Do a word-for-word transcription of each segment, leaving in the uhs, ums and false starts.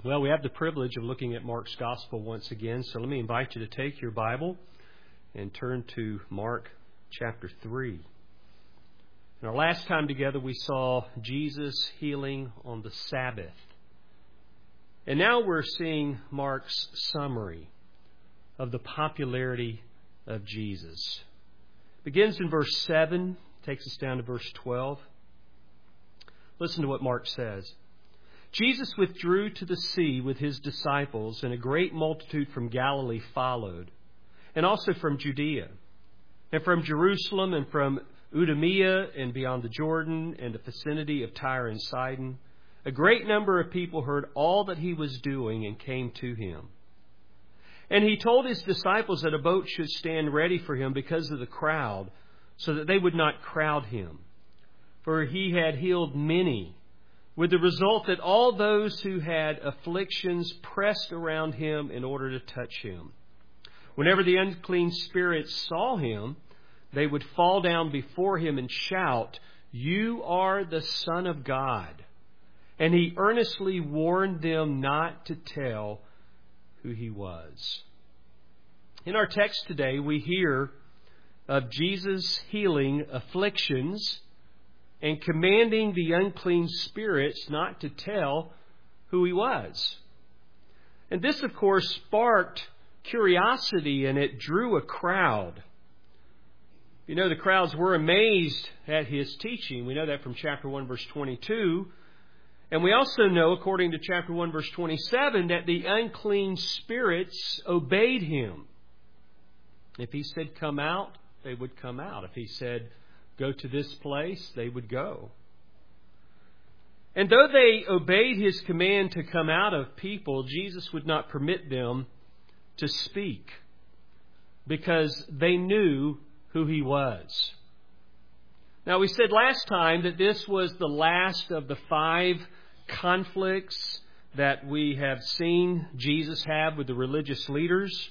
Well, we have the privilege of looking at Mark's Gospel once again, so let me invite you to take your Bible and turn to Mark chapter three. In our last time together, we saw Jesus healing on the Sabbath. And now we're seeing Mark's summary of the popularity of Jesus. It begins in verse seven, takes us down to verse twelve. Listen to what Mark says. Jesus withdrew to the sea with his disciples, and a great multitude from Galilee followed, and also from Judea, and from Jerusalem, and from Idumea, and beyond the Jordan, and the vicinity of Tyre and Sidon. A great number of people heard all that he was doing and came to him. And he told his disciples that a boat should stand ready for him because of the crowd, so that they would not crowd him. For he had healed many, with the result that all those who had afflictions pressed around him in order to touch him. Whenever the unclean spirits saw him, they would fall down before him and shout, "You are the Son of God." And he earnestly warned them not to tell who he was. In our text today, we hear of Jesus healing afflictions and commanding the unclean spirits not to tell who he was. And this, of course, sparked curiosity, and it drew a crowd. You know, the crowds were amazed at his teaching. We know that from chapter one, verse twenty-two. And we also know, according to chapter one, verse twenty-seven, that the unclean spirits obeyed him. If he said, "Come out," they would come out. If he said, "Go to this place," they would go. And though they obeyed his command to come out of people, Jesus would not permit them to speak, because they knew who he was. Now, we said last time that this was the last of the five conflicts that we have seen Jesus have with the religious leaders.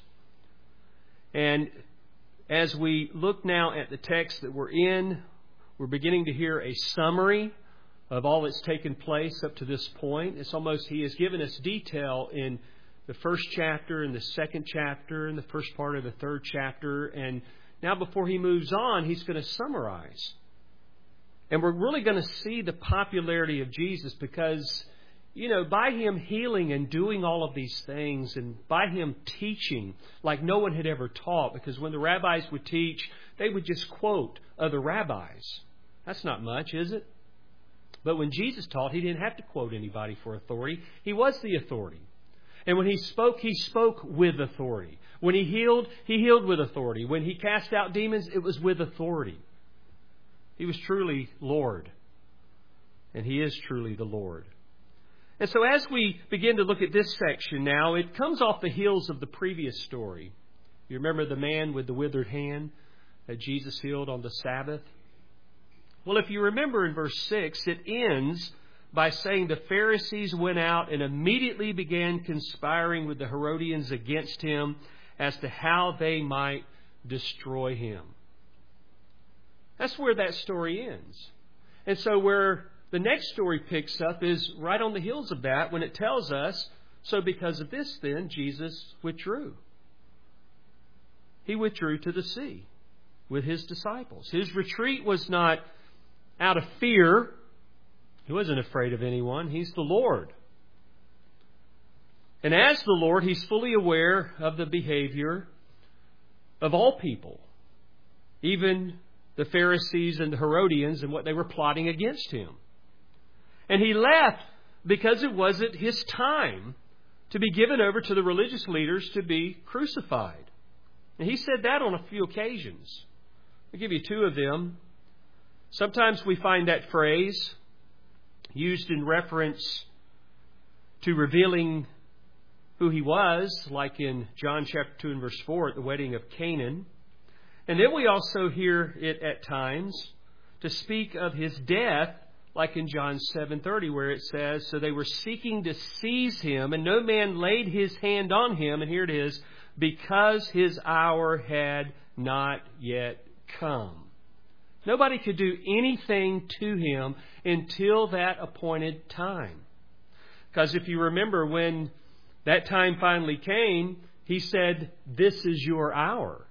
And as we look now at the text that we're in, we're beginning to hear a summary of all that's taken place up to this point. It's almost, he has given us detail in the first chapter, in the second chapter, in the first part of the third chapter. And now before he moves on, he's going to summarize. And we're really going to see the popularity of Jesus because, you know, by him healing and doing all of these things, and by him teaching like no one had ever taught, because when the rabbis would teach, they would just quote other rabbis. That's not much, is it? But when Jesus taught, he didn't have to quote anybody for authority. He was the authority. And when he spoke, he spoke with authority. When he healed, he healed with authority. When he cast out demons, it was with authority. He was truly Lord. And he is truly the Lord. And so as we begin to look at this section now, it comes off the heels of the previous story. You remember the man with the withered hand that Jesus healed on the Sabbath? Well, if you remember in verse six, it ends by saying the Pharisees went out and immediately began conspiring with the Herodians against him as to how they might destroy him. That's where that story ends. And so where the next story picks up is right on the heels of that, when it tells us, so because of this then, Jesus withdrew. He withdrew to the sea with his disciples. His retreat was not out of fear. He wasn't afraid of anyone. He's the Lord. And as the Lord, he's fully aware of the behavior of all people, even the Pharisees and the Herodians and what they were plotting against him. And he left because it wasn't his time to be given over to the religious leaders to be crucified. And he said that on a few occasions. I'll give you two of them. Sometimes we find that phrase used in reference to revealing who he was, like in John chapter two and verse four at the wedding of Canaan. And then we also hear it at times to speak of his death, like in John seven thirty, where it says, "So they were seeking to seize him, and no man laid his hand on him," and here it is, "because his hour had not yet come." Nobody could do anything to him until that appointed time. Because if you remember, when that time finally came, He said, "This is your hour."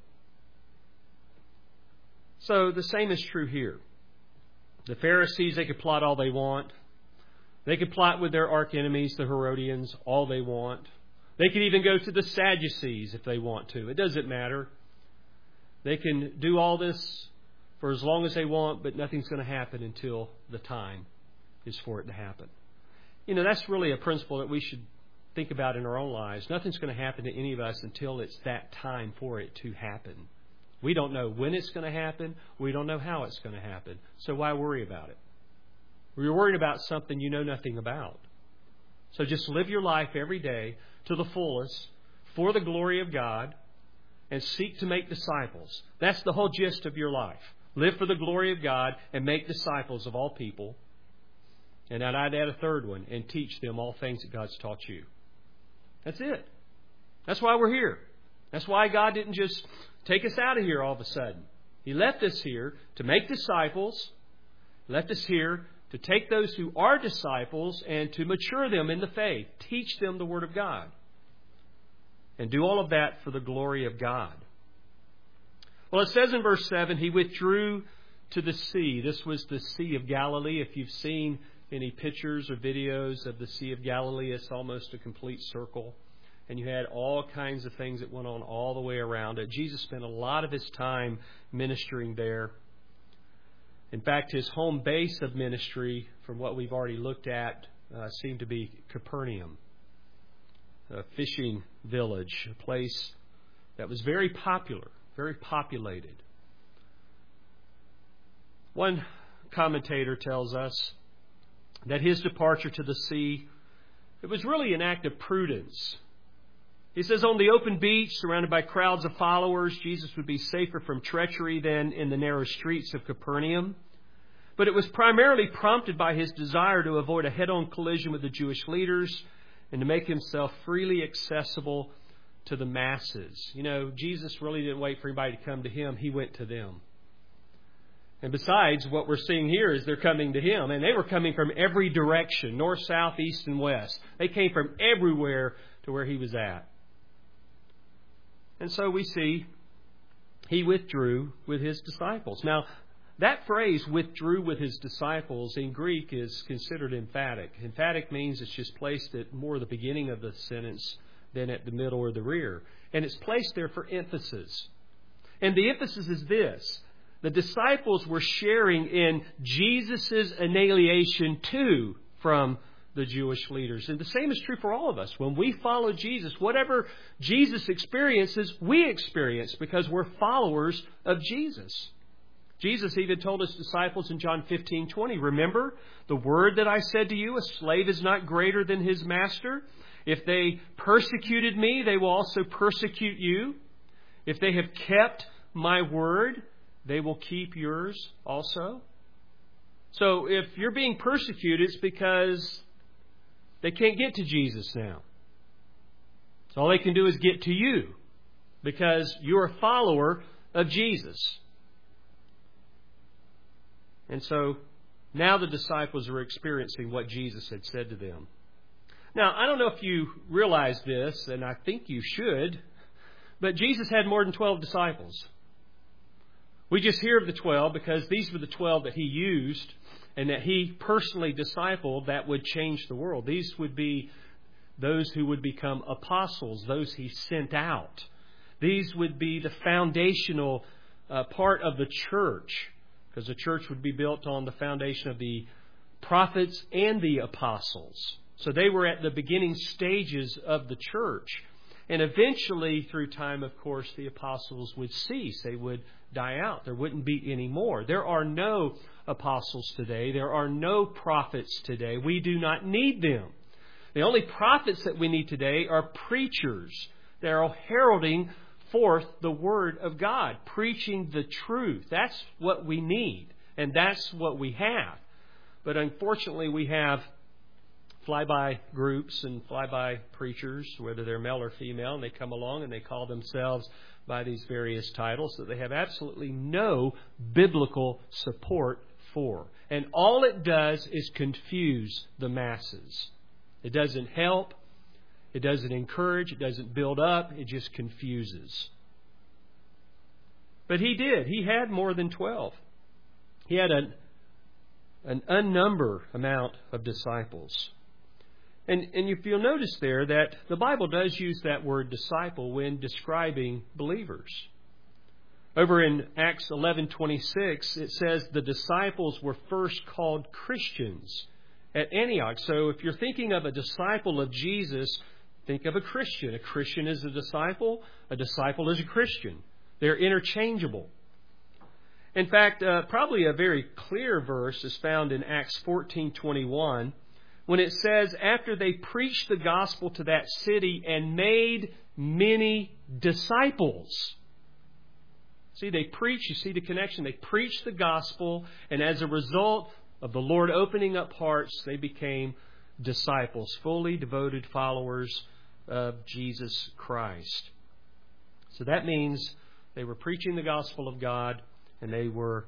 So the same is true here. The Pharisees, they could plot all they want. They could plot with their archenemies, the Herodians, all they want. They could even go to the Sadducees if they want to. It doesn't matter. They can do all this for as long as they want, but nothing's going to happen until the time is for it to happen. You know, that's really a principle that we should think about in our own lives. Nothing's going to happen to any of us until it's that time for it to happen. We don't know when it's going to happen. We don't know how it's going to happen. So why worry about it? You're worried about something you know nothing about. So just live your life every day to the fullest for the glory of God and seek to make disciples. That's the whole gist of your life. Live for the glory of God and make disciples of all people. And I'd add a third one, and teach them all things that God's taught you. That's it. That's why we're here. That's why God didn't just take us out of here all of a sudden. He left us here to make disciples, left us here to take those who are disciples and to mature them in the faith, teach them the Word of God, and do all of that for the glory of God. Well, it says in verse seven, He withdrew to the sea. This was the Sea of Galilee. If you've seen any pictures or videos of the Sea of Galilee, it's almost a complete circle. And you had all kinds of things that went on all the way around it. Jesus spent a lot of His time ministering there. In fact, His home base of ministry, from what we've already looked at, uh, seemed to be Capernaum, a fishing village, a place that was very popular, very populated. One commentator tells us that His departure to the sea, it was really an act of prudence. He says on the open beach, surrounded by crowds of followers, Jesus would be safer from treachery than in the narrow streets of Capernaum. But it was primarily prompted by His desire to avoid a head-on collision with the Jewish leaders and to make Himself freely accessible to the masses. You know, Jesus really didn't wait for anybody to come to Him. He went to them. And besides, what we're seeing here is they're coming to Him. And they were coming from every direction, north, south, east, and west. They came from everywhere to where He was at. And so we see He withdrew with His disciples. Now, that phrase, withdrew with His disciples, in Greek is considered emphatic. Emphatic means it's just placed at more the beginning of the sentence than at the middle or the rear. And it's placed there for emphasis. And the emphasis is this. The disciples were sharing in Jesus' annihilation too from the Jewish leaders. And the same is true for all of us. When we follow Jesus, whatever Jesus experiences, we experience because we're followers of Jesus. Jesus even told His disciples in John fifteen twenty, remember the word that I said to you, a slave is not greater than his master. If they persecuted me, they will also persecute you. If they have kept my word, they will keep yours also. So if you're being persecuted, it's because they can't get to Jesus now. So all they can do is get to you because you're a follower of Jesus. And so now the disciples are experiencing what Jesus had said to them. Now, I don't know if you realize this, and I think you should, but Jesus had more than twelve disciples. We just hear of the twelve because these were the twelve that He used and that He personally discipled that would change the world. These would be those who would become apostles, those He sent out. These would be the foundational uh, part of the church, because the church would be built on the foundation of the prophets and the apostles. So they were at the beginning stages of the church. And eventually, through time, of course, the apostles would cease. They would die out. There wouldn't be any more. There are no apostles today. There are no prophets today. We do not need them. The only prophets that we need today are preachers. They are heralding forth the Word of God, preaching the truth. That's what we need, and that's what we have. But unfortunately, we have flyby groups and flyby preachers, whether they're male or female, and they come along and they call themselves by these various titles that they have absolutely no biblical support for. And all it does is confuse the masses. It doesn't help. It doesn't encourage. It doesn't build up. It just confuses. But he did. He had more than twelve. He had an, an unnumbered amount of disciples. And, and if you'll notice there that the Bible does use that word disciple when describing believers. Over in Acts eleven twenty-six, it says the disciples were first called Christians at Antioch. So if you're thinking of a disciple of Jesus, think of a Christian. A Christian is a disciple. A disciple is a Christian. They're interchangeable. In fact, uh, probably a very clear verse is found in Acts fourteen twenty-one when it says, after they preached the gospel to that city and made many disciples. See, they preach, you see the connection. They preached the gospel, and as a result of the Lord opening up hearts, they became disciples, fully devoted followers of Jesus Christ. So that means they were preaching the gospel of God, and they were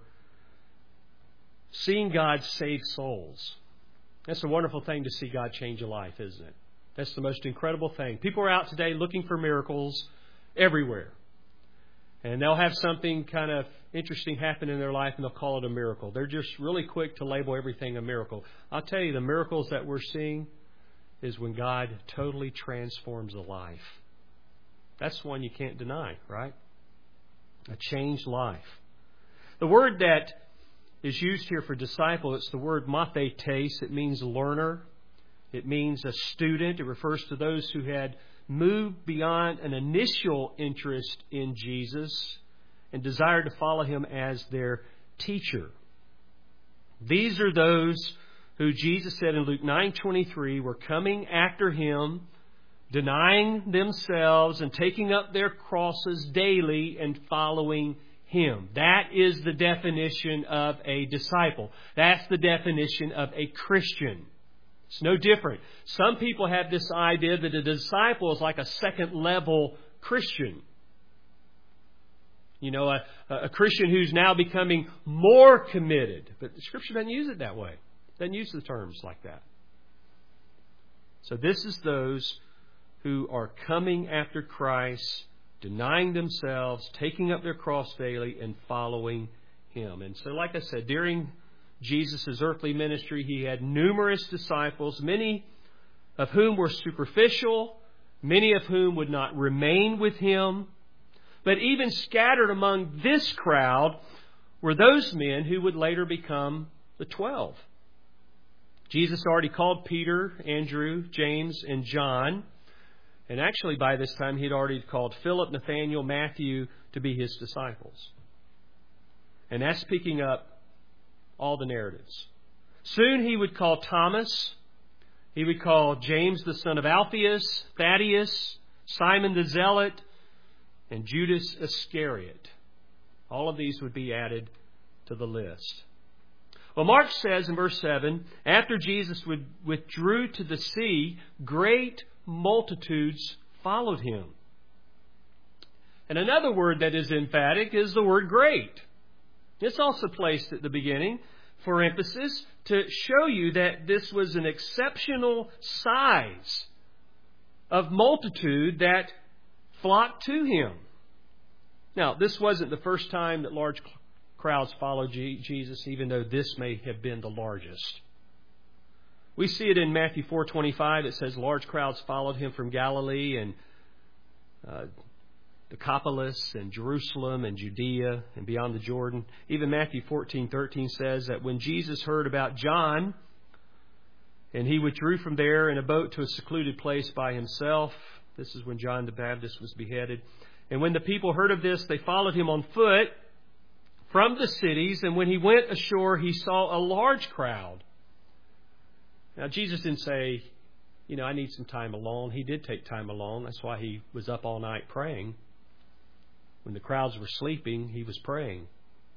seeing God save souls. That's a wonderful thing to see God change a life, isn't it? That's the most incredible thing. People are out today looking for miracles everywhere. And they'll have something kind of interesting happen in their life, and they'll call it a miracle. They're just really quick to label everything a miracle. I'll tell you, the miracles that we're seeing is when God totally transforms a life. That's one you can't deny, right? A changed life. The word that is used here for disciple, it's the word mathetes. It means learner. It means a student. It refers to those who had moved beyond an initial interest in Jesus and desired to follow Him as their teacher. These are those who Jesus said in Luke nine twenty-three were coming after Him, denying themselves and taking up their crosses daily and following Him. That is the definition of a disciple. That's the definition of a Christian. It's no different. Some people have this idea that a disciple is like a second level Christian. You know, a, a Christian who's now becoming more committed. But the Scripture doesn't use it that way. It doesn't use the terms like that. So this is those who are coming after Christ, denying themselves, taking up their cross daily, and following Him. And so, like I said, during Jesus' earthly ministry, He had numerous disciples, many of whom were superficial, many of whom would not remain with Him. But even scattered among this crowd were those men who would later become the twelve. Jesus already called Peter, Andrew, James, and John. And actually by this time He had already called Philip, Nathanael, Matthew to be His disciples. And that's picking up all the narratives. Soon He would call Thomas. He would call James the son of Alphaeus, Thaddeus, Simon the Zealot, and Judas Iscariot. All of these would be added to the list. Well, Mark says in verse seven, after Jesus withdrew to the sea, great multitudes followed Him. And another word that is emphatic is the word great. It's also placed at the beginning for emphasis to show you that this was an exceptional size of multitude that flocked to Him. Now, this wasn't the first time that large crowds followed Jesus, even though this may have been the largest. We see it in Matthew four twenty-five. It says large crowds followed Him from Galilee and uh, Decapolis and Jerusalem and Judea and beyond the Jordan. Even Matthew fourteen thirteen says that when Jesus heard about John and He withdrew from there in a boat to a secluded place by Himself. This is when John the Baptist was beheaded. And when the people heard of this, they followed Him on foot from the cities. And when He went ashore, He saw a large crowd. Now, Jesus didn't say, you know, I need some time alone. He did take time alone. That's why He was up all night praying. When the crowds were sleeping, He was praying.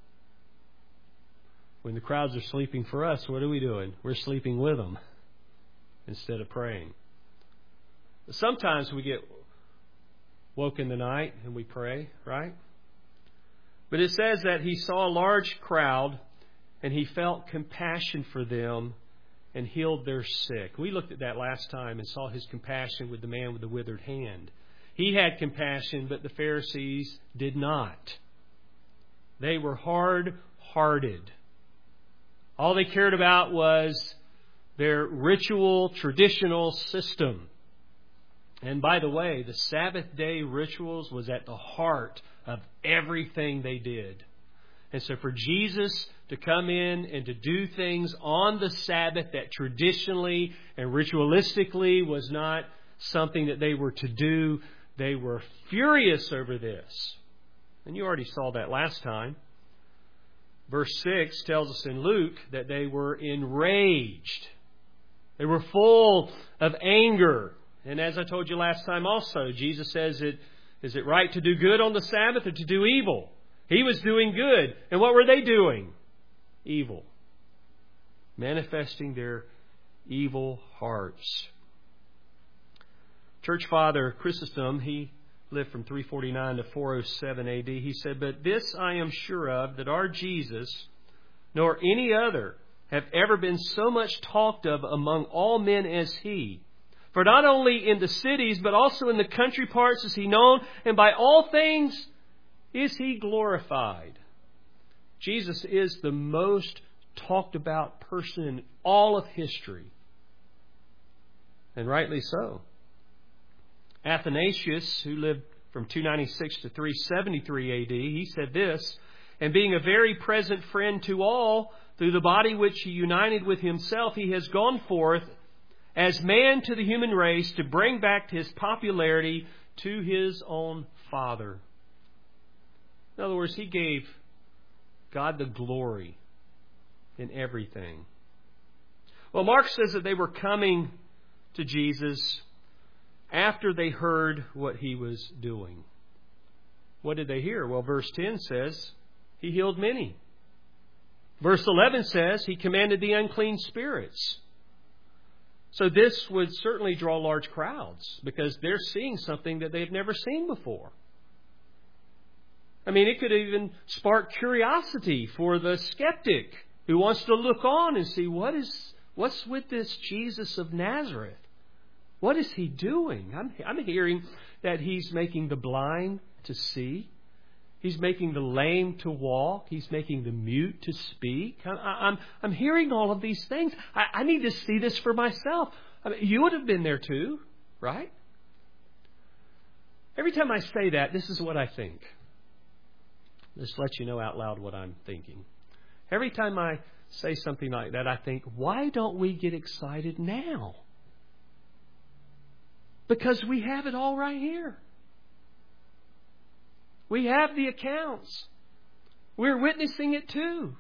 When the crowds are sleeping for us, what are we doing? We're sleeping with them instead of praying. Sometimes we get woke in the night and we pray, right? But it says that He saw a large crowd and He felt compassion for them and healed their sick. We looked at that last time and saw His compassion with the man with the withered hand. He had compassion, but the Pharisees did not. They were hard-hearted. All they cared about was their ritual, traditional system. And by the way, the Sabbath day rituals was at the heart of everything they did. And so for Jesus to come in and to do things on the Sabbath that traditionally and ritualistically was not something that they were to do, they were furious over this. And you already saw that last time. Verse six tells us in Luke that they were enraged. They were full of anger. And as I told you last time also, Jesus says, it, is it right to do good on the Sabbath or to do evil? He was doing good. And what were they doing? Evil. Manifesting their evil hearts. Church Father Chrysostom, he lived from three forty-nine to four oh seven A D. He said, "But this I am sure of, that our Jesus, nor any other, have ever been so much talked of among all men as He. For not only in the cities, but also in the country parts is He known, and by all things is He glorified." Jesus is the most talked about person in all of history. And rightly so. Athanasius, who lived from two ninety-six to three seventy-three A D, he said this, "And being a very present friend to all, through the body which He united with Himself, He has gone forth as man to the human race to bring back His popularity to His own Father." In other words, He gave God the glory in everything. Well, Mark says that they were coming to Jesus after they heard what He was doing. What did they hear? Well, verse ten says He healed many. Verse eleven says He commanded the unclean spirits. So this would certainly draw large crowds because they're seeing something that they've never seen before. I mean, it could even spark curiosity for the skeptic who wants to look on and see what is what's with this Jesus of Nazareth. What is He doing? I'm, I'm hearing that He's making the blind to see. He's making the lame to walk. He's making the mute to speak. I, I'm, I'm hearing all of these things. I, I need to see this for myself. I mean, you would have been there too, right? Every time I say that, this is what I think. Just let you know out loud what I'm thinking. Every time I say something like that, I think, why don't we get excited now? Because we have it all right here. We have the accounts. We're witnessing it too.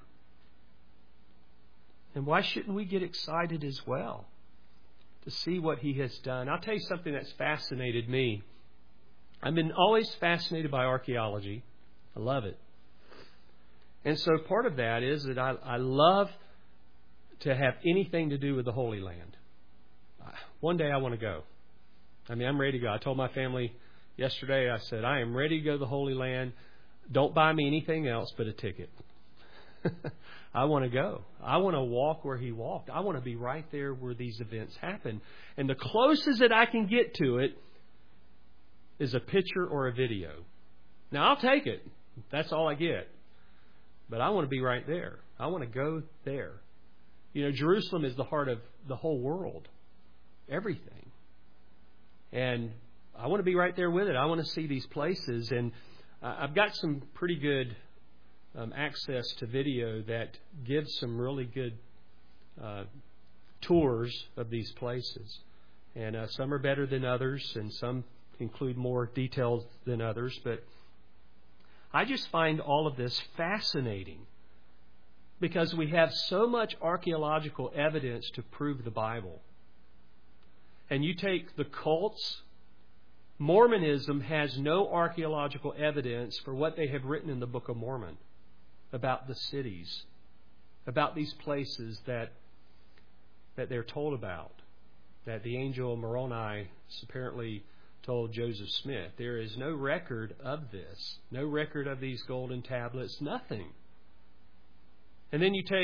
And why shouldn't we get excited as well to see what He has done? I'll tell you something that's fascinated me. I've been always fascinated by archaeology. I love it. And so part of that is that I, I love to have anything to do with the Holy Land. One day I want to go. I mean, I'm ready to go. I told my family yesterday, I said, I am ready to go to the Holy Land. Don't buy me anything else but a ticket. I want to go. I want to walk where He walked. I want to be right there where these events happen. And the closest that I can get to it is a picture or a video. Now, I'll take it. That's all I get. But I want to be right there. I want to go there. You know, Jerusalem is the heart of the whole world. Everything. And I want to be right there with it. I want to see these places. And I've got some pretty good um, access to video that gives some really good uh, tours of these places. And uh, some are better than others, and some include more details than others. But I just find all of this fascinating because we have so much archaeological evidence to prove the Bible. And you take the cults, Mormonism has no archaeological evidence for what they have written in the Book of Mormon about the cities, about these places that that they're told about, that the angel Moroni apparently told Joseph Smith. There is no record of this, no record of these golden tablets, nothing. And then you take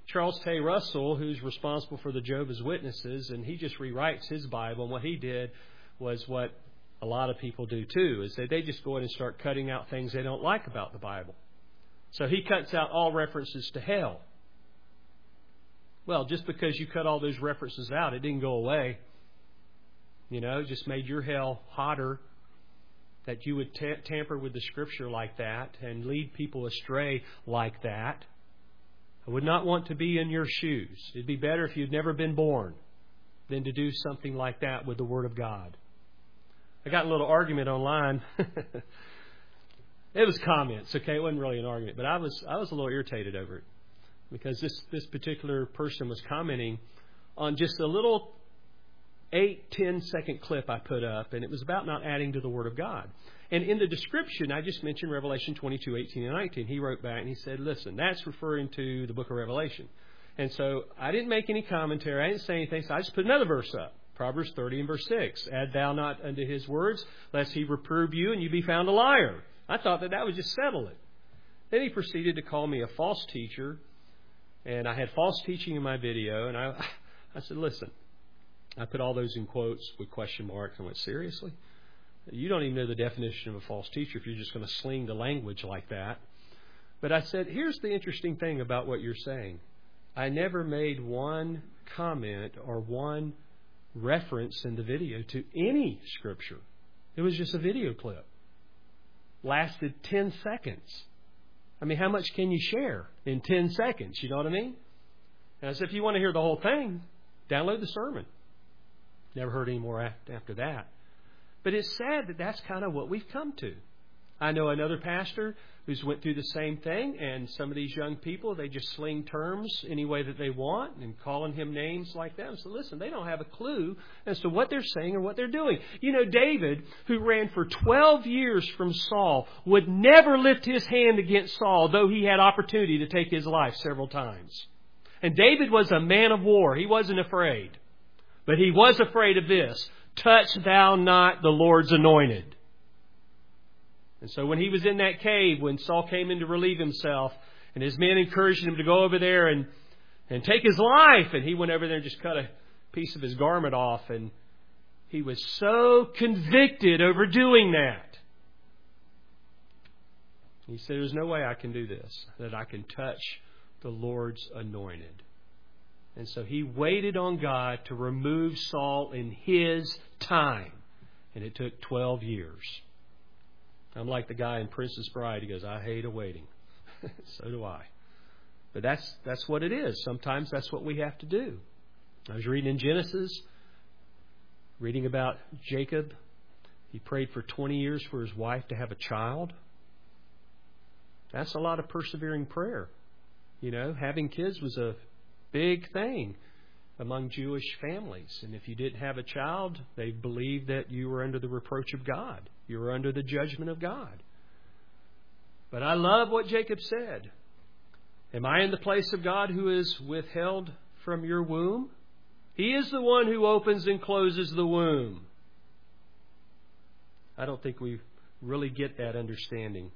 Charles Taze Russell, who's responsible for the Jehovah's Witnesses, and he just rewrites his Bible. And what he did was what a lot of people do too, is that they just go in and start cutting out things they don't like about the Bible. So he cuts out all references to hell. Well, just because you cut all those references out, it didn't go away. You know, it just made your hell hotter, that you would t- tamper with the Scripture like that and lead people astray like that. I would not want to be in your shoes. It'd be better if you'd never been born than to do something like that with the Word of God. I got a little argument online. It was comments, okay? It wasn't really an argument, but I was I was a little irritated over it because this, this particular person was commenting on just a little eight, ten second clip I put up, and it was about not adding to the Word of God. And in the description, I just mentioned Revelation twenty-two, eighteen, and nineteen. He wrote back and he said, listen, that's referring to the book of Revelation. And so I didn't make any commentary. I didn't say anything, so I just put another verse up. Proverbs thirty and verse six. Add thou not unto his words, lest he reprove you and you be found a liar. I thought that that would just settle it. Then he proceeded to call me a false teacher, and I had false teaching in my video, and I, I said, listen, I put all those in quotes with question marks and went, seriously? You don't even know the definition of a false teacher if you're just going to sling the language like that. But I said, here's the interesting thing about what you're saying. I never made one comment or one reference in the video to any Scripture. It was just a video clip. Lasted ten seconds. I mean, how much can you share in ten seconds? You know what I mean? And I said, if you want to hear the whole thing, download the sermon. Never heard any more after that. But it's sad that that's kind of what we've come to. I know another pastor who's went through the same thing, and some of these young people, they just sling terms any way that they want and calling him names like that. So listen, they don't have a clue as to what they're saying or what they're doing. You know, David, who ran for twelve years from Saul, would never lift his hand against Saul, though he had opportunity to take his life several times. And David was a man of war. He wasn't afraid. But he was afraid of this. Touch thou not the Lord's anointed. And so when he was in that cave, when Saul came in to relieve himself, and his men encouraged him to go over there and, and take his life, and he went over there and just cut a piece of his garment off, and he was so convicted over doing that. He said, there's no way I can do this, that I can touch the Lord's anointed. And so he waited on God to remove Saul in his time. And it took twelve years. I'm like the guy in Princess Bride. He goes, I hate awaiting. So do I. But that's that's what it is. Sometimes that's what we have to do. I was reading in Genesis, reading about Jacob. He prayed for twenty years for his wife to have a child. That's a lot of persevering prayer. You know, having kids was a big thing among Jewish families. And if you didn't have a child, they believed that you were under the reproach of God. You were under the judgment of God. But I love what Jacob said. Am I in the place of God who is withheld from your womb? He is the one who opens and closes the womb. I don't think we really get that understanding.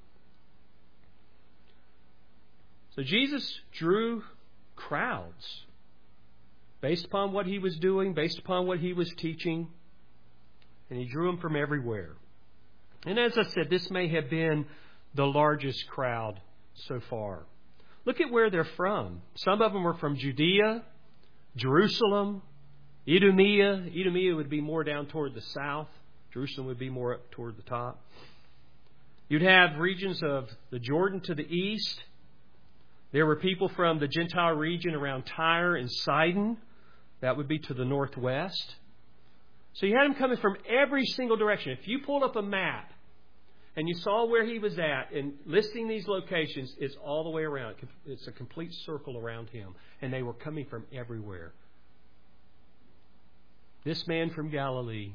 So Jesus drew crowds based upon what he was doing, based upon what he was teaching, and he drew them from everywhere. And as I said, this may have been the largest crowd so far. Look at where they're from. Some of them were from Judea, Jerusalem, Idumea. Idumea would be more down toward the south. Jerusalem would be more up toward the top. You'd have regions of the Jordan to the east. There were people from the Gentile region around Tyre and Sidon. That would be to the northwest. So you had them coming from every single direction. If you pulled up a map and you saw where he was at and listing these locations, it's all the way around. It's a complete circle around him. And they were coming from everywhere. This man from Galilee.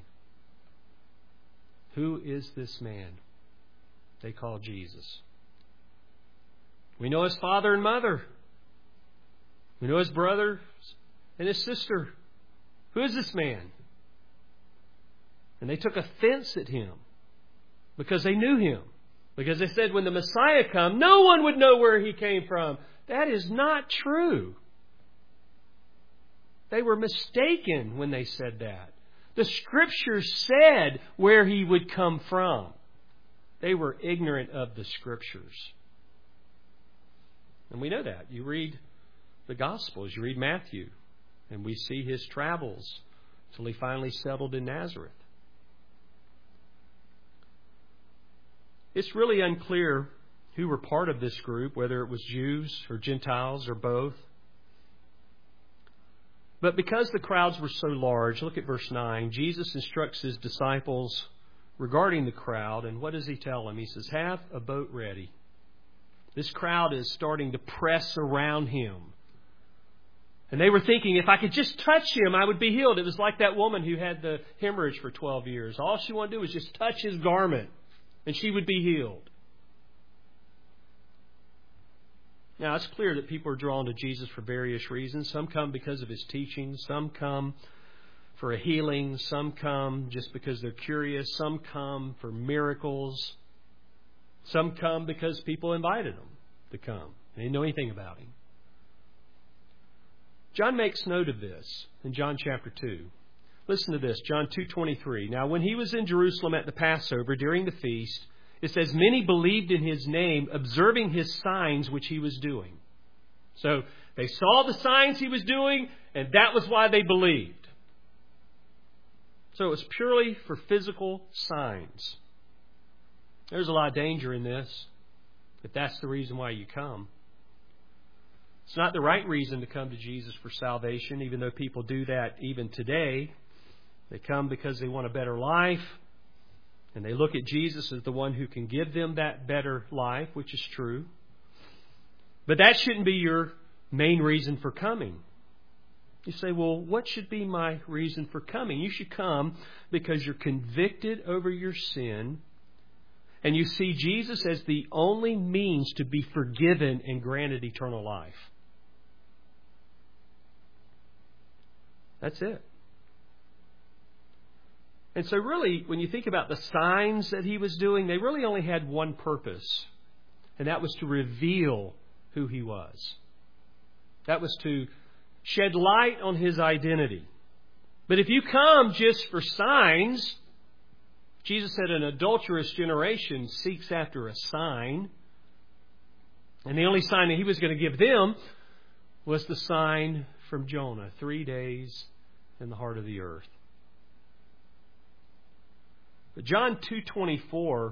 Who is this man? They call Jesus. We know his father and mother. We know his brother and his sister. Who is this man? And they took offense at him because they knew him. Because they said when the Messiah come, no one would know where he came from. That is not true. They were mistaken when they said that. The Scriptures said where He would come from. They were ignorant of the Scriptures. And we know that. You read the Gospels, you read Matthew, and we see His travels till He finally settled in Nazareth. It's really unclear who were part of this group, whether it was Jews or Gentiles or both. But because the crowds were so large, look at verse nine. Jesus instructs His disciples regarding the crowd. And what does He tell them? He says, have a boat ready. This crowd is starting to press around Him. And they were thinking, if I could just touch Him, I would be healed. It was like that woman who had the hemorrhage for twelve years. All she wanted to do was just touch His garment, and she would be healed. Now, it's clear that people are drawn to Jesus for various reasons. Some come because of His teaching. Some come for a healing. Some come just because they're curious. Some come for miracles. Some come because people invited them to come. They didn't know anything about Him. John makes note of this in John chapter two. Listen to this, John two twenty-three. Now, when He was in Jerusalem at the Passover during the feast, it says, many believed in His name, observing His signs which He was doing. So they saw the signs He was doing, and that was why they believed. So it was purely for physical signs. There's a lot of danger in this, if that's the reason why you come. It's not the right reason to come to Jesus for salvation, even though people do that even today. They come because they want a better life. And they look at Jesus as the one who can give them that better life, which is true. But that shouldn't be your main reason for coming. You say, well, what should be my reason for coming? You should come because you're convicted over your sin, and you see Jesus as the only means to be forgiven and granted eternal life. That's it. And so really, when you think about the signs that He was doing, they really only had one purpose. And that was to reveal who He was. That was to shed light on His identity. But if you come just for signs, Jesus said an adulterous generation seeks after a sign. And the only sign that He was going to give them was the sign from Jonah, three days in the heart of the earth. But John two twenty-four,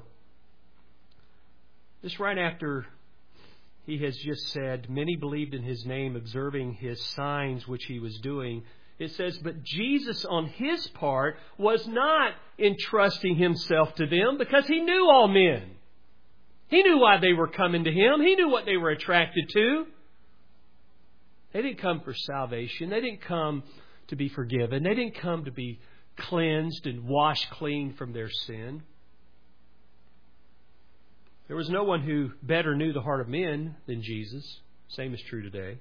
just right after He has just said, many believed in His name, observing His signs which He was doing. It says, but Jesus on His part was not entrusting Himself to them because He knew all men. He knew why they were coming to Him. He knew what they were attracted to. They didn't come for salvation. They didn't come to be forgiven. They didn't come to be cleansed and washed clean from their sin. There was no one who better knew the heart of men than Jesus. Same is true today.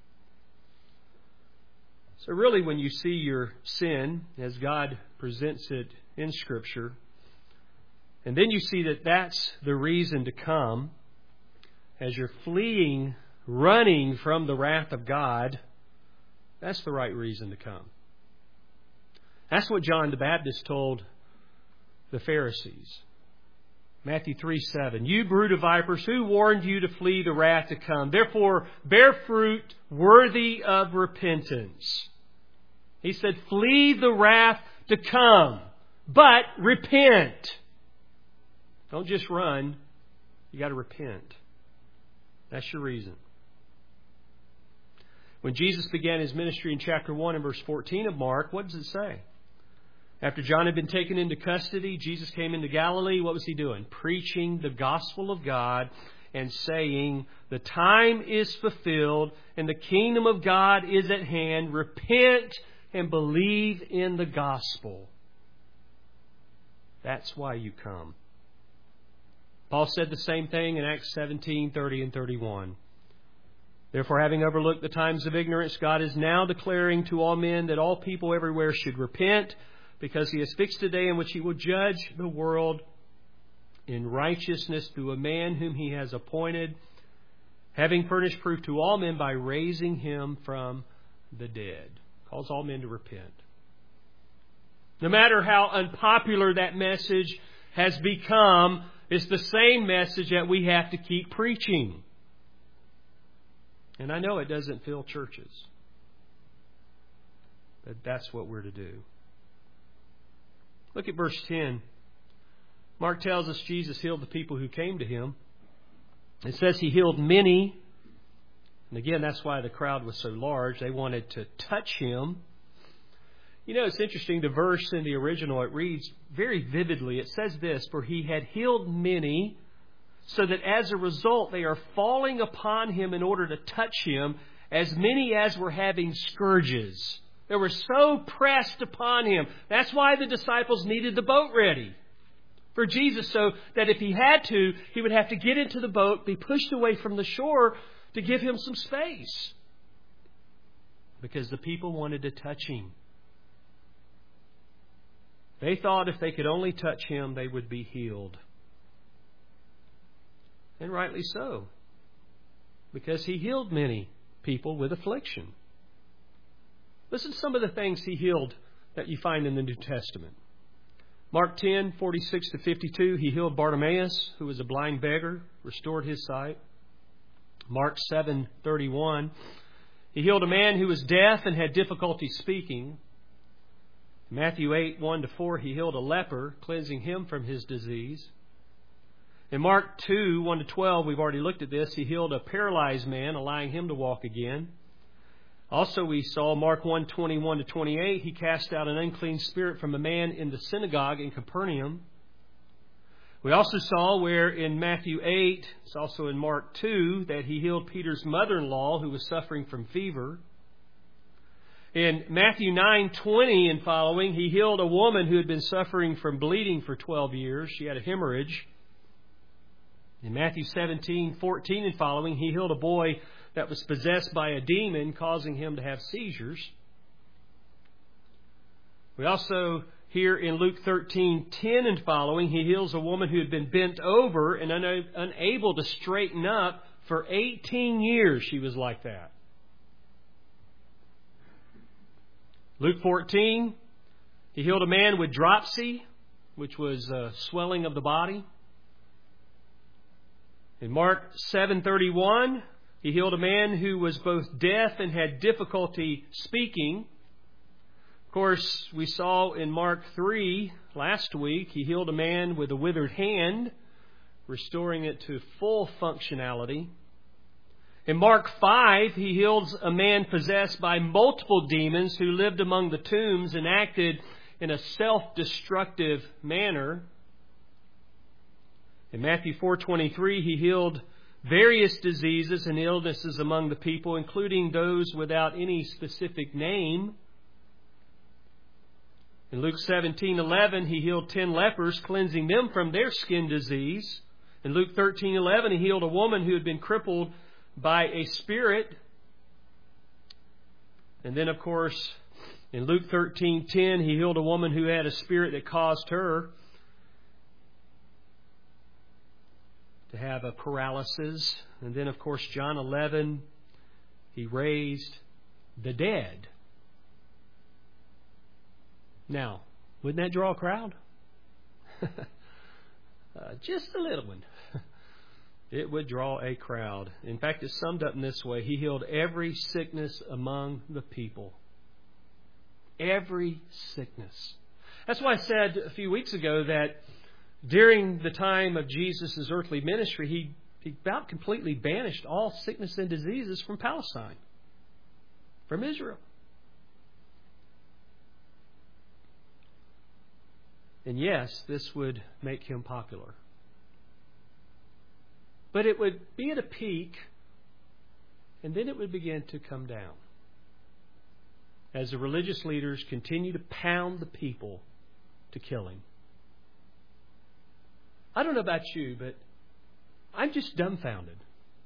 So really, when you see your sin as God presents it in Scripture, and then you see that that's the reason to come, as you're fleeing, running from the wrath of God, that's the right reason to come. That's what John the Baptist told the Pharisees. Matthew three seven. You brood of vipers, who warned you to flee the wrath to come? Therefore, bear fruit worthy of repentance. He said, flee the wrath to come, but repent. Don't just run. You got to repent. That's your reason. When Jesus began His ministry in chapter one and verse fourteen of Mark, what does it say? After John had been taken into custody, Jesus came into Galilee. What was He doing? Preaching the gospel of God and saying, the time is fulfilled and the kingdom of God is at hand. Repent and believe in the gospel. That's why you come. Paul said the same thing in Acts seventeen, thirty and thirty-one. Therefore, having overlooked the times of ignorance, God is now declaring to all men that all people everywhere should repent, because He has fixed a day in which He will judge the world in righteousness through a man whom He has appointed, having furnished proof to all men by raising Him from the dead. calls all men to repent. No matter how unpopular that message has become, it's the same message that we have to keep preaching. And I know it doesn't fill churches, but that's what we're to do. Look at verse ten. Mark tells us Jesus healed the people who came to Him. It says He healed many. And again, that's why the crowd was so large. They wanted to touch Him. You know, it's interesting. The verse in the original, it reads very vividly. It says this, "For He had healed many, so that as a result they are falling upon Him in order to touch Him, as many as were having scourges." They were so pressed upon Him. That's why the disciples needed the boat ready for Jesus, so that if He had to, He would have to get into the boat, be pushed away from the shore to give Him some space. Because the people wanted to touch Him. They thought if they could only touch Him, they would be healed. And rightly so. Because He healed many people with affliction. Listen to some of the things He healed that you find in the New Testament. Mark ten, forty-six to fifty-two, He healed Bartimaeus, who was a blind beggar, restored his sight. Mark seven, thirty-one, He healed a man who was deaf and had difficulty speaking. Matthew eight, one to four, He healed a leper, cleansing him from his disease. In Mark two, one to twelve, we've already looked at this. He healed a paralyzed man, allowing him to walk again. Also, we saw Mark one, twenty-one to twenty-eight, He cast out an unclean spirit from a man in the synagogue in Capernaum. We also saw where in Matthew eight, it's also in Mark two, that He healed Peter's mother-in-law who was suffering from fever. In Matthew nine, twenty and following, He healed a woman who had been suffering from bleeding for twelve years. She had a hemorrhage. In Matthew seventeen, fourteen and following, He healed a boy that was possessed by a demon, causing him to have seizures. We also hear in Luke thirteen, ten and following, He heals a woman who had been bent over and una- unable to straighten up for eighteen years. She was like that. Luke fourteen, He healed a man with dropsy, which was uh, swelling of the body. In Mark seven thirty-one, He healed a man who was both deaf and had difficulty speaking. Of course, we saw in Mark three last week, He healed a man with a withered hand, restoring it to full functionality. In Mark five, He heals a man possessed by multiple demons who lived among the tombs and acted in a self-destructive manner. In Matthew four twenty-three, He healed various diseases and illnesses among the people, including those without any specific name. In Luke seventeen eleven, He healed ten lepers, cleansing them from their skin disease. In Luke thirteen eleven, He healed a woman who had been crippled by a spirit. And then, of course, in Luke thirteen ten, He healed a woman who had a spirit that caused her to have a paralysis. And then, of course, John eleven, He raised the dead. Now, wouldn't that draw a crowd? uh, just a little one. It would draw a crowd. In fact, it's summed up in this way. He healed every sickness among the people. Every sickness. That's why I said a few weeks ago that during the time of Jesus' earthly ministry, he, he about completely banished all sickness and diseases from Palestine, from Israel. And yes, this would make Him popular. But it would be at a peak, and then it would begin to come down as the religious leaders continue to pound the people to kill Him. I don't know about you, but I'm just dumbfounded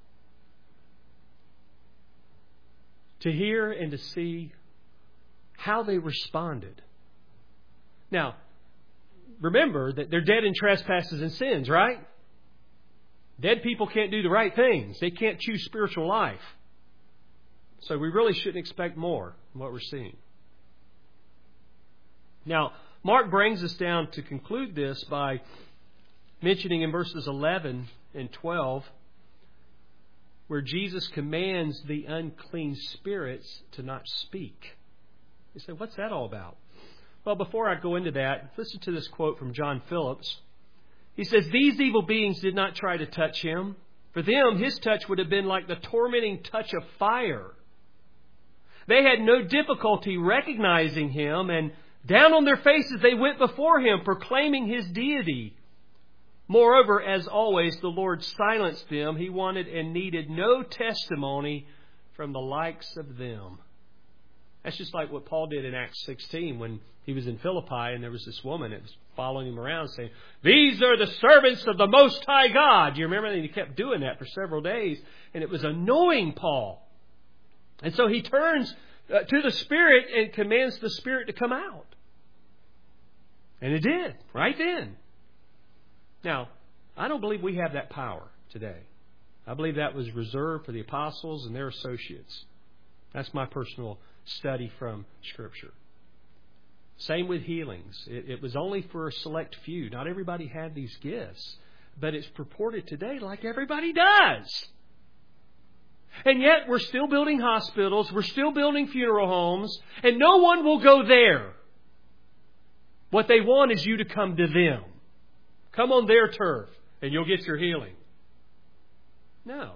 to hear and to see how they responded. Now, remember that they're dead in trespasses and sins, right? Dead people can't do the right things. They can't choose spiritual life. So we really shouldn't expect more than what we're seeing. Now, Mark brings us down to conclude this by mentioning in verses eleven and twelve where Jesus commands the unclean spirits to not speak. You say, what's that all about? Well, before I go into that, listen to this quote from John Phillips. He says, "These evil beings did not try to touch him. For them, his touch would have been like the tormenting touch of fire. They had no difficulty recognizing him, and down on their faces they went before him, proclaiming his deity. Moreover, as always, the Lord silenced them. He wanted and needed no testimony from the likes of them." That's just like what Paul did in Acts sixteen when he was in Philippi and there was this woman that was following him around saying, "These are the servants of the Most High God." You remember? And he kept doing that for several days, and it was annoying Paul. And so he turns uh, to the Spirit and commands the Spirit to come out. And it did, right then. Now, I don't believe we have that power today. I believe that was reserved for the apostles and their associates. That's my personal study from Scripture. Same with healings. It, it was only for a select few. Not everybody had these gifts. But it's purported today like everybody does. And yet we're still building hospitals. We're still building funeral homes. And no one will go there. What they want is you to come to them. Come on their turf and you'll get your healing. No.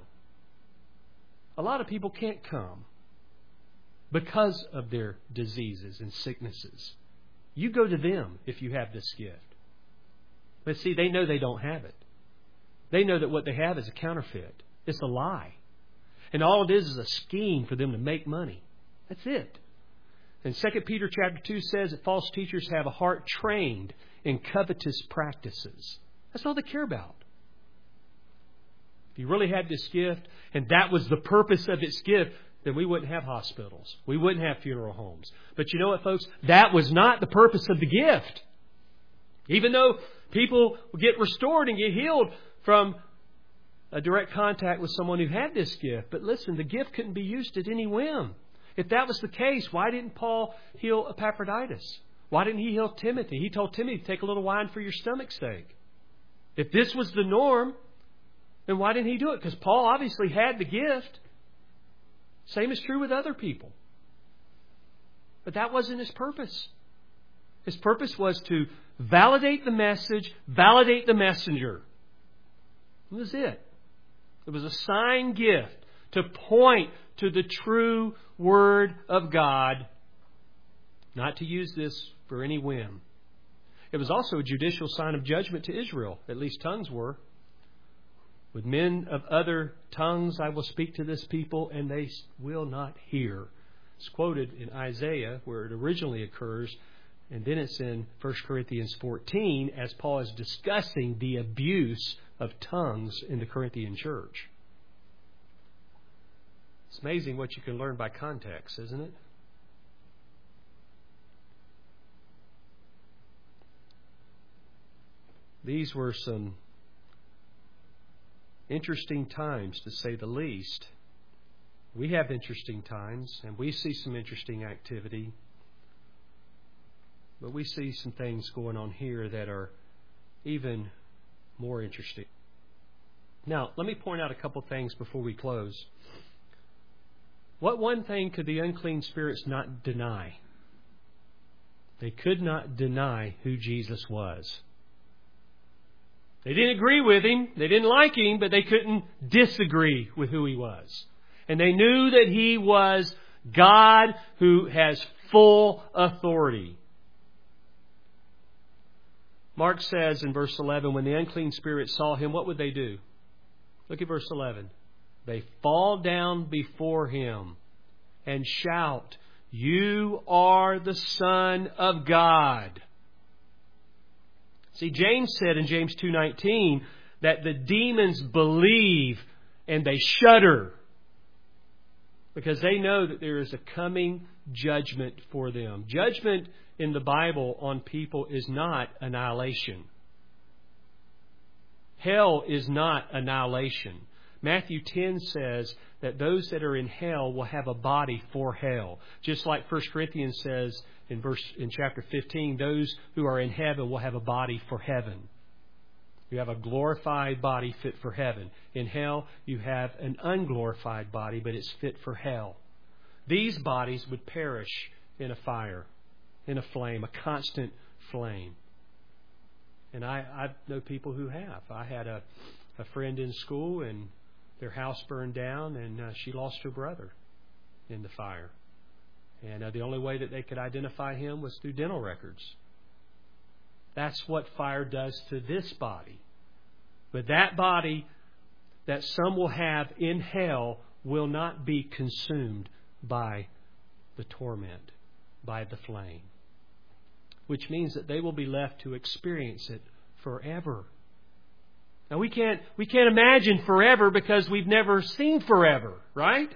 A lot of people can't come because of their diseases and sicknesses. You go to them if you have this gift. But see, they know they don't have it. They know that what they have is a counterfeit. It's a lie. And all it is is a scheme for them to make money. That's it. And Second Peter chapter two says that false teachers have a heart trained in covetous practices. That's all they care about. If you really had this gift, and that was the purpose of its gift, then we wouldn't have hospitals. We wouldn't have funeral homes. But you know what, folks? That was not the purpose of the gift. Even though people get restored and get healed from a direct contact with someone who had this gift. But listen, the gift couldn't be used at any whim. If that was the case, why didn't Paul heal Epaphroditus? Why didn't he heal Timothy? He told Timothy to take a little wine for your stomach's sake. If this was the norm, then why didn't he do it? Because Paul obviously had the gift. Same is true with other people. But that wasn't his purpose. His purpose was to validate the message, validate the messenger. That was it. It was a sign gift to point to the true Word of God, not to use this for any whim. It was also a judicial sign of judgment to Israel. At least tongues were. With men of other tongues I will speak to this people, and they will not hear. It's quoted in Isaiah, where it originally occurs, and then it's in First Corinthians fourteen, as Paul is discussing the abuse of tongues in the Corinthian church. It's amazing what you can learn by context, isn't it? These were some interesting times, to say the least. We have interesting times, and we see some interesting activity. But we see some things going on here that are even more interesting. Now, let me point out a couple things before we close. What one thing could the unclean spirits not deny? They could not deny who Jesus was. They didn't agree with Him. They didn't like Him, but they couldn't disagree with who He was. And they knew that He was God who has full authority. Mark says in verse eleven, when the unclean spirits saw Him, what would they do? Look at verse eleven. They fall down before Him and shout, "You are the Son of God." See, James said in James two nineteen that the demons believe and they shudder because they know that there is a coming judgment for them. Judgment in the Bible on people is not annihilation. Hell is not annihilation. Matthew ten says that those that are in hell will have a body for hell. Just like First Corinthians says in verse in chapter fifteen, those who are in heaven will have a body for heaven. You have a glorified body fit for heaven. In hell, you have an unglorified body, but it's fit for hell. These bodies would perish in a fire, in a flame, a constant flame. And I, I know people who have. I had a, a friend in school, and their house burned down, and uh, she lost her brother in the fire. And uh, the only way that they could identify him was through dental records. That's what fire does to this body. But that body that some will have in hell will not be consumed by the torment, by the flame. Which means that they will be left to experience it forever. Now we can't we can't imagine forever because we've never seen forever, right?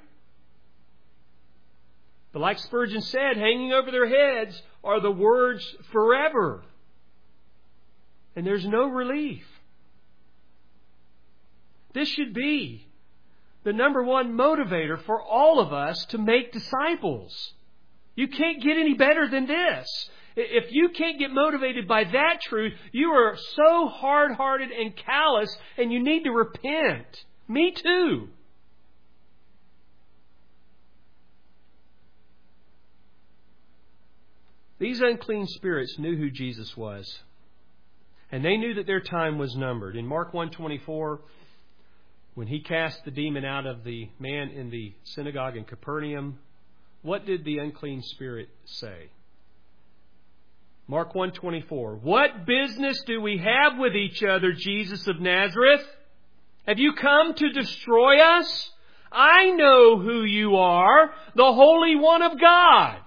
But like Spurgeon said, hanging over their heads are the words forever. And there's no relief. This should be the number one motivator for all of us to make disciples. You can't get any better than this. If you can't get motivated by that truth, you are so hard-hearted and callous, and you need to repent. Me too. These unclean spirits knew who Jesus was. And they knew that their time was numbered. In Mark one twenty-four, when He cast the demon out of the man in the synagogue in Capernaum, what did the unclean spirit say? Mark one twenty-four, "What business do we have with each other, Jesus of Nazareth? Have you come to destroy us? I know who you are, the Holy One of God."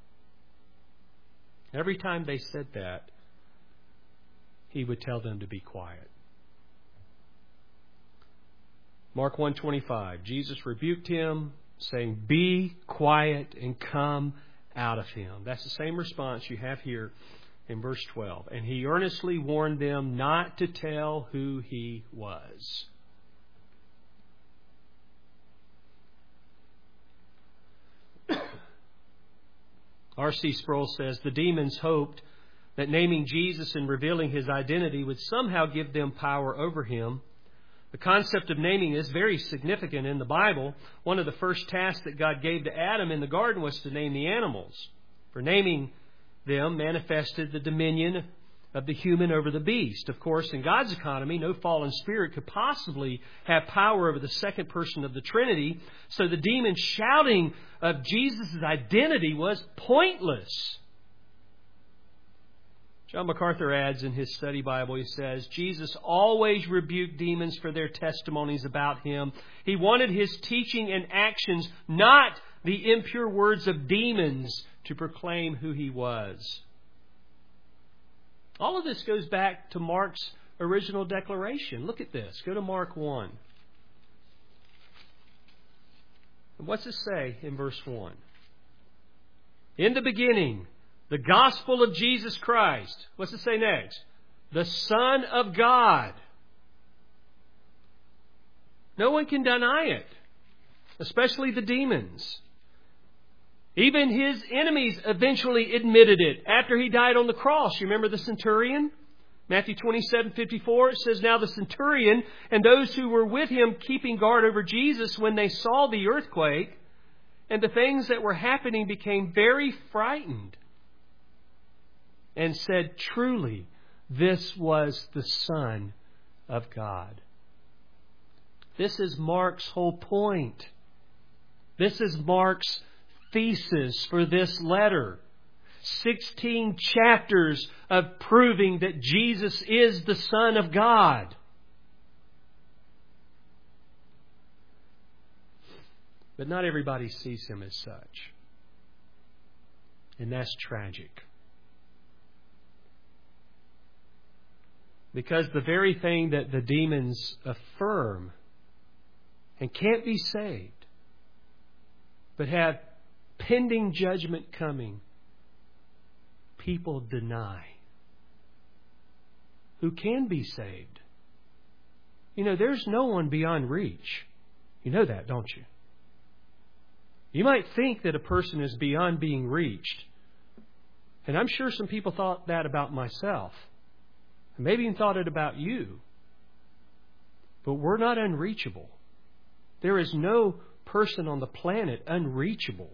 Every time they said that, He would tell them to be quiet. Mark one twenty-five, Jesus rebuked him, saying, "Be quiet and come out of him." That's the same response you have here in verse twelve. "And He earnestly warned them not to tell who He was." R C Sproul says, the demons hoped that naming Jesus and revealing His identity would somehow give them power over Him. The concept of naming is very significant in the Bible. One of the first tasks that God gave to Adam in the garden was to name the animals. For naming them manifested the dominion of the human over the beast. Of course, in God's economy, no fallen spirit could possibly have power over the second person of the Trinity. So the demon shouting of Jesus' identity was pointless. John MacArthur adds in his study Bible, he says, Jesus always rebuked demons for their testimonies about Him. He wanted His teaching and actions, not the impure words of demons, to proclaim who He was. All of this goes back to Mark's original declaration. Look at this. Go to Mark one. What's it say in verse one? "In the beginning, the gospel of Jesus Christ." What's it say next? "The Son of God." No one can deny it, especially the demons. Even His enemies eventually admitted it after He died on the cross. You remember the centurion? Matthew twenty-seven fifty-four, it says, "Now the centurion and those who were with him keeping guard over Jesus, when they saw the earthquake and the things that were happening, became very frightened and said, 'Truly, this was the Son of God.'" This is Mark's whole point. This is Mark's thesis for this letter. Sixteen chapters of proving that Jesus is the Son of God. But not everybody sees Him as such. And that's tragic. Because the very thing that the demons affirm and can't be saved, but have pending judgment coming, people deny. Who can be saved? You know, there's no one beyond reach. You know that, don't you? You might think that a person is beyond being reached. And I'm sure some people thought that about myself. And maybe even thought it about you. But we're not unreachable. There is no person on the planet unreachable.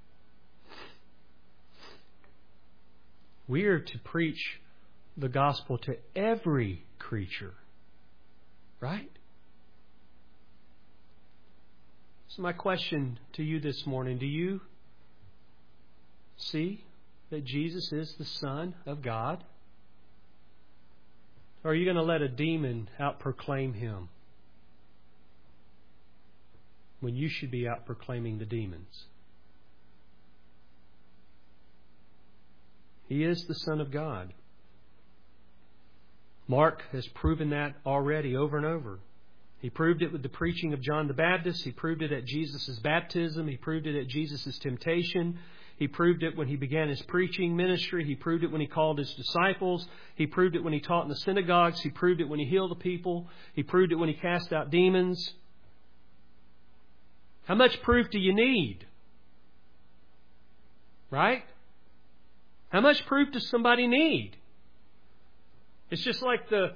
We are to preach the gospel to every creature. Right? So my question to you this morning, do you see that Jesus is the Son of God? Or are you going to let a demon out-proclaim Him when you should be out-proclaiming the demons? He is the Son of God. Mark has proven that already over and over. He proved it with the preaching of John the Baptist. He proved it at Jesus' baptism. He proved it at Jesus' temptation. He proved it when He began His preaching ministry. He proved it when He called His disciples. He proved it when He taught in the synagogues. He proved it when He healed the people. He proved it when He cast out demons. How much proof do you need? Right? How much proof does somebody need? It's just like the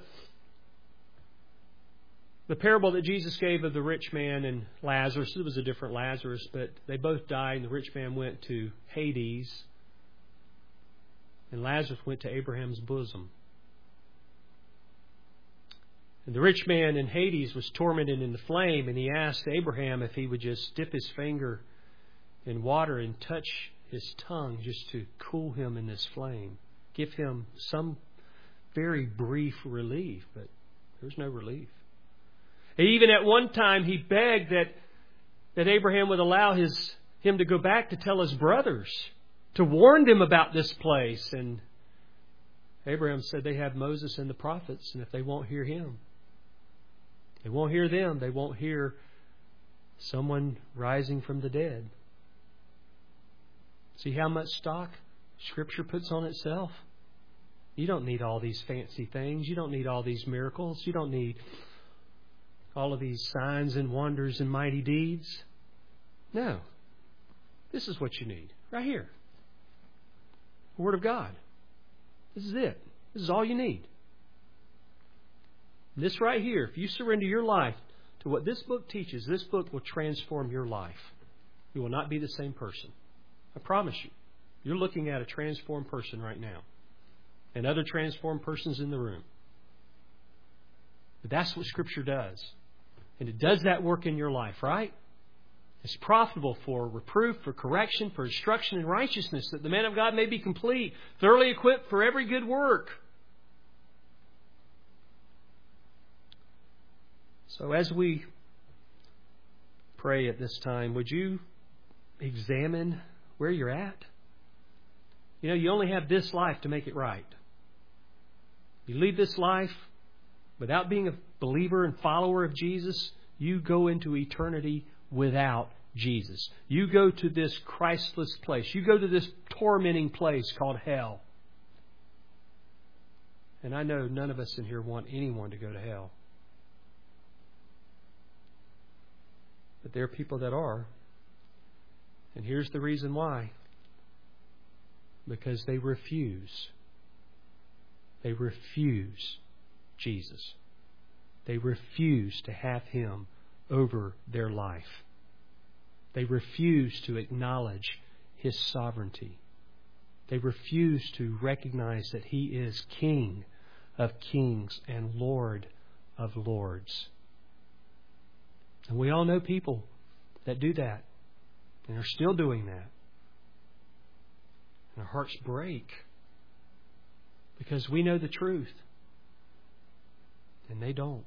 the parable that Jesus gave of the rich man and Lazarus. It was a different Lazarus, but they both died, and the rich man went to Hades, and Lazarus went to Abraham's bosom. And the rich man in Hades was tormented in the flame, and he asked Abraham if he would just dip his finger in water and touch his tongue just to cool him in this flame. Give him some very brief relief, but there's no relief. And even at one time he begged that, that Abraham would allow his him to go back to tell his brothers, to warn them about this place. And Abraham said they have Moses and the prophets, and if they won't hear him, they won't hear them, they won't hear someone rising from the dead. See how much stock Scripture puts on itself? You don't need all these fancy things. You don't need all these miracles. You don't need all of these signs and wonders and mighty deeds. No. This is what you need. Right here. The Word of God. This is it. This is all you need. This right here, if you surrender your life to what this book teaches, this book will transform your life. You will not be the same person. I promise you. You're looking at a transformed person right now. And other transformed persons in the room. But that's what Scripture does. And it does that work in your life, right? It's profitable for reproof, for correction, for instruction in righteousness, that the man of God may be complete, thoroughly equipped for every good work. So as we pray at this time, would you examine where you're at? You know, you only have this life to make it right. You leave this life without being a believer and follower of Jesus, you go into eternity without Jesus. You go to this Christless place. You go to this tormenting place called hell. And I know none of us in here want anyone to go to hell. But there are people that are. And here's the reason why. Because they refuse. They refuse Jesus. They refuse to have Him over their life. They refuse to acknowledge His sovereignty. They refuse to recognize that He is King of kings and Lord of lords. And we all know people that do that and are still doing that. And our hearts break because we know the truth and they don't.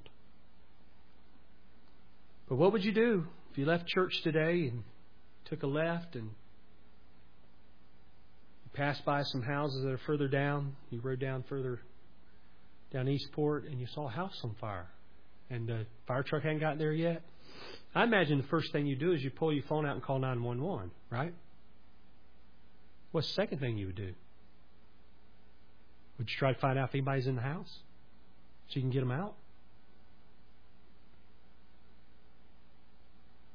But what would you do if you left church today and took a left and you passed by some houses that are further down? You rode down further down Eastport and you saw a house on fire and the fire truck hadn't gotten there yet. I imagine the first thing you do is you pull your phone out and call nine one one, right? What's the second thing you would do? Would you try to find out if anybody's in the house so you can get them out?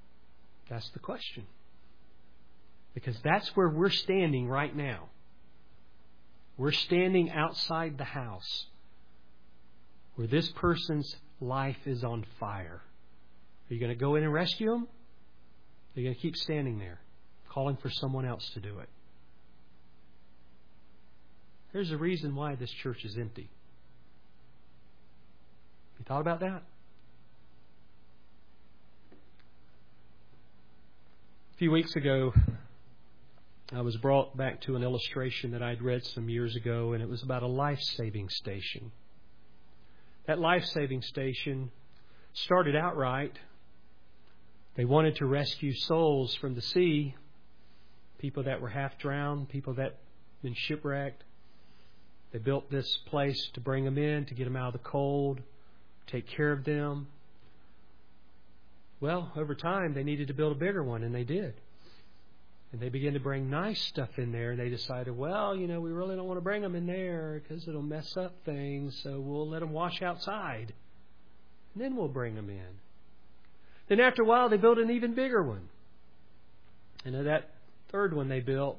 That's the question. Because that's where we're standing right now. We're standing outside the house where this person's life is on fire. Are you going to go in and rescue them? Or are you going to keep standing there, calling for someone else to do it? There's a reason why this church is empty. You thought about that? A few weeks ago, I was brought back to an illustration that I'd read some years ago, and it was about a life-saving station. That life-saving station started out right. They wanted to rescue souls from the sea, people that were half drowned, people that had been shipwrecked. They built this place to bring them in, to get them out of the cold, take care of them. Well, over time, they needed to build a bigger one, and they did. And they began to bring nice stuff in there, and they decided, well, you know, we really don't want to bring them in there because it'll mess up things, so we'll let them wash outside. And then we'll bring them in. Then after a while, they built an even bigger one. And then that third one they built,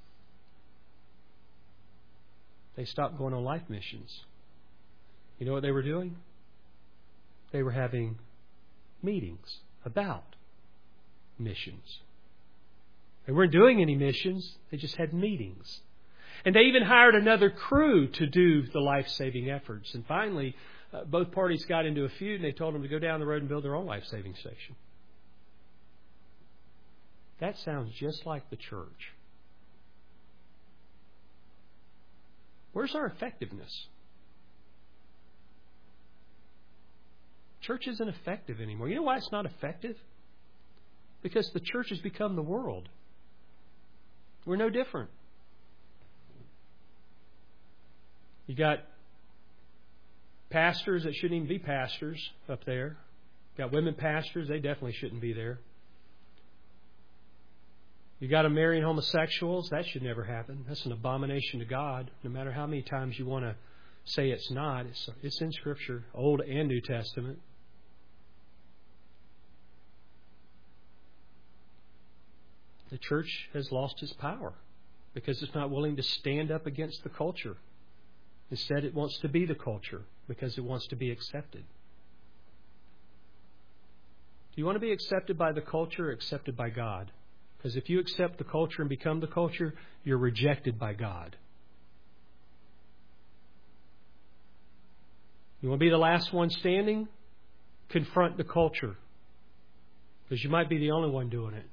they stopped going on life missions. You know what they were doing? They were having meetings about missions. They weren't doing any missions. They just had meetings. And they even hired another crew to do the life-saving efforts. And finally, uh, both parties got into a feud, and they told them to go down the road and build their own life-saving station. That sounds just like the church. Where's our effectiveness? Church isn't effective anymore. You know why it's not effective? Because the church has become the world. We're no different. You got pastors that shouldn't even be pastors up there. You got women pastors, they definitely shouldn't be there. You got them marrying homosexuals, that should never happen. That's an abomination to God. No matter how many times you want to say it's not, it's, it's in Scripture, Old and New Testament. The church has lost its power because it's not willing to stand up against the culture. Instead, it wants to be the culture because it wants to be accepted. Do you want to be accepted by the culture or accepted by God? Because if you accept the culture and become the culture, you're rejected by God. You want to be the last one standing? Confront the culture. Because you might be the only one doing it.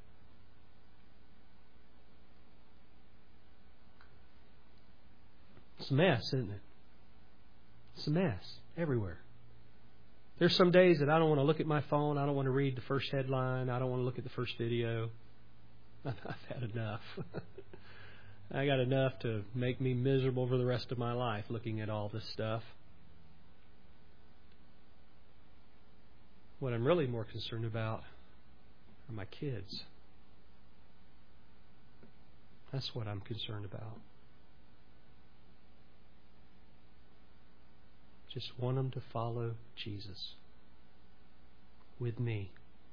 It's a mess, isn't it? It's a mess everywhere. There's some days that I don't want to look at my phone. I don't want to read the first headline. I don't want to look at the first video. I've had enough. I got enough to make me miserable for the rest of my life looking at all this stuff. What I'm really more concerned about are my kids. That's what I'm concerned about. Just want them to follow Jesus with me.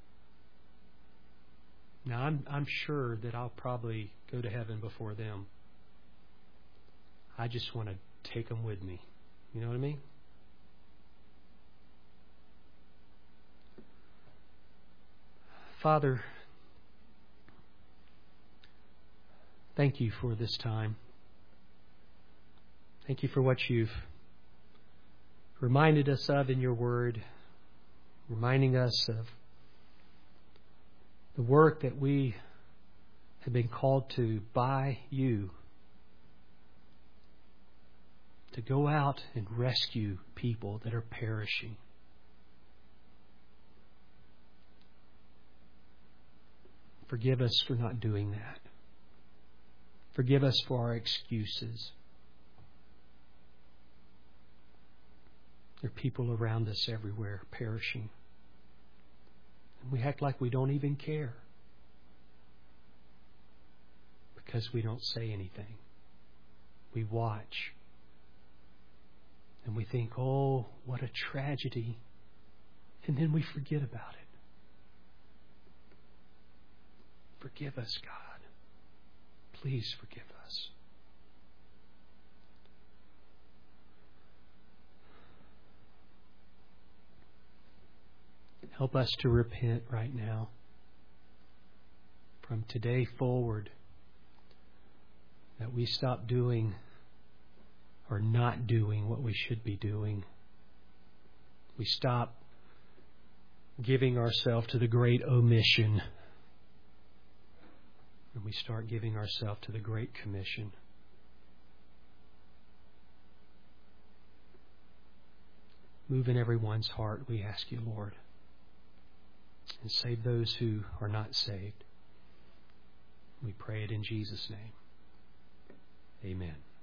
Now, I'm, I'm sure that I'll probably go to heaven before them. I just want to take them with me. You know what I mean? Father, thank you for this time. Thank you for what you've reminded us of in your word, reminding us of the work that we have been called to by you, to go out and rescue people that are perishing. Forgive us for not doing that. Forgive us for our excuses. There are people around us everywhere perishing. And we act like we don't even care because we don't say anything. We watch. And we think, oh, what a tragedy. And then we forget about it. Forgive us, God. Please forgive us. Help us to repent right now. From today forward, that we stop doing or not doing what we should be doing. We stop giving ourselves to the great omission. And we start giving ourselves to the Great Commission. Move in everyone's heart, we ask you, Lord. And save those who are not saved. We pray it in Jesus' name. Amen.